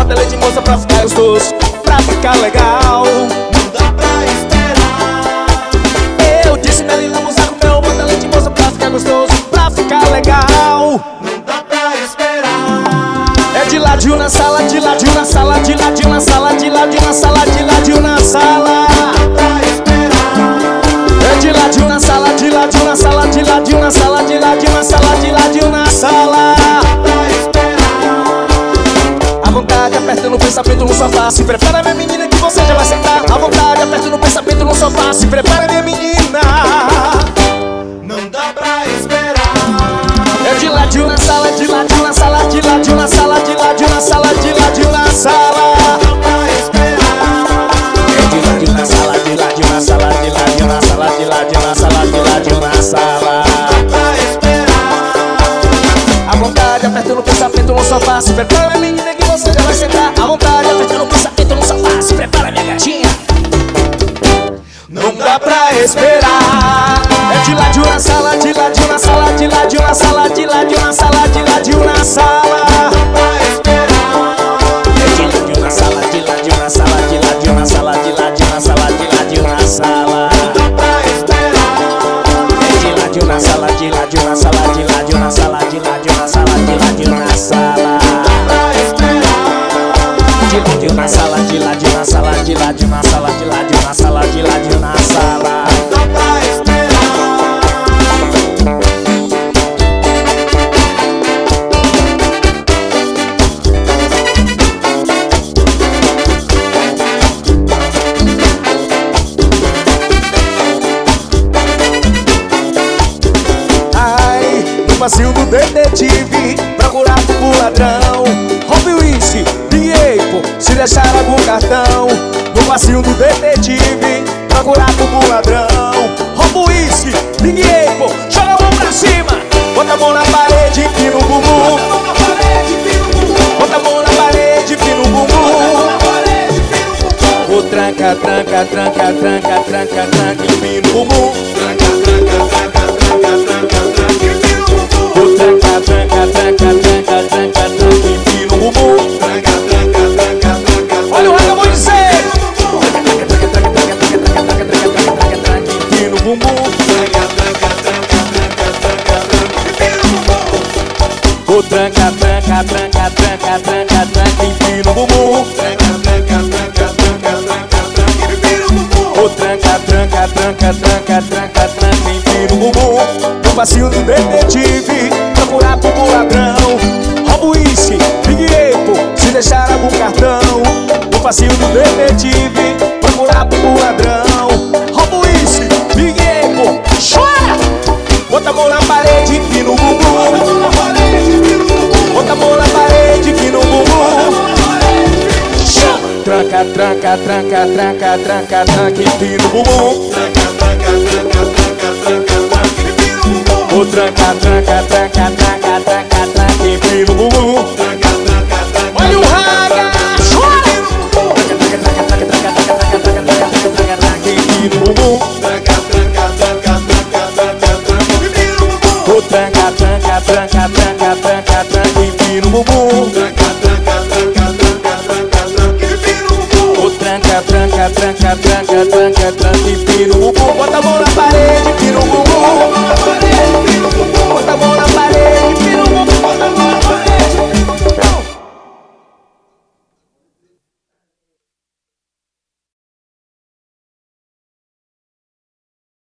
bota leite moça pra ficar gostoso, pra ficar legal. Não dá pra esperar. Eu disse Melina Musa com meu, bota leite moça pra ficar gostoso, pra ficar legal. Não dá pra esperar. É de ladinho na sala, de ladinho na sala, de ladinho na sala, de ladinho na sala, de ladinho na sala. Pra esperar. É de ladinho na sala, de ladinho na sala, de ladinho na sala, de ladinho na sala, de ladinho na sala. Pra esperar. À vontade, aperta no pensamento no sofá. Se prepara, minha menina, que você já vai sentar. À vontade, aperta no pensamento no sofá. Se prepara, minha menina. Não dá pra esperar. É de ladinho na sala, de ladinho na sala, de ladinho na sala, de ladinho na sala, de ladinho na sala. Não dá pra esperar. É de ladinho na sala, de ladinho na sala, de ladinho na sala, de ladinho na sala, de ladinho na sala. Pra esperar. À vontade, aperta no pensamento no sofá. Se prepara, minha menina, que você já vai sentar. À vontade, aperta no pensamento no sofá. Se prepara, minha gatinha. Não dá pra esperar. É de ladinho na sala, de ladinho na sala, de ladinho na sala, de ladinho na sala, de ladinho na sala. Pra esperar. É de ladinho na sala, de ladinho na sala, de ladinho na sala, de ladinho na sala, de ladinho na sala. Pra esperar. É de ladinho na sala, de ladinho na sala, de ladinho na sala, de ladinho na sala, de ladinho na sala. Pra esperar. De ladinho na sala, de ladinho na sala, de ladinho na sala, de ladinho na sala, de ladinho na sala. Dá pra esperar. Ai, no passeio do detetive, procurar por ladrão. Roube o uísque, Big Apple, se deixar algum cartão. No passeio do detetive, procurar por ladrão. Rouba o uísque, Big Apple, joga a mão pra cima. Bota a mão na parede, empina o bumbum. Bota a mão na parede, empina o bumbum. O tranca, tranca, tranca, tranca, tranca, tranca, empina o bumbum. O tranca, tranca, tranca, tranca, tranca, tranca, empina o bumbum. Olha o Raga, vou dizer. Empina o bumbum. O tranca, tranca, tranca, tranca, tranca, tranca, empina o bumbum. O tranca, tranca, tranca, tranca, tranca, tranca, empina o bumbum. No passeio do detetive, procurar por ladrão. Rouba o uísque, Big Apple, se deixar algum cartão. No passeio do detetive, procurar por ladrão. Rouba o uísque, Big Apple, chora! Bota a mão na parede, empina o bumbum. Bota a mão na parede, empina o bumbum. Tranca, tranca, tranca, tranca, tranca, tranca, empina o bumbum. O tranca, tranca, tranca, tranca, tranca, tranca, empina o bumbum. Olha o Raga, chora! Tranca, tranca, tranca, tranca, tranca, tranca, tranca, tranca, tranca, empina o bumbum. O tranca, tranca, tranca, tranca, tranca, tranca, empina o bumbum. O tranca, tranca, tranca, tranca, tranca, tranca, empina o bumbum. Bota a mão na parede, empina o bumbum.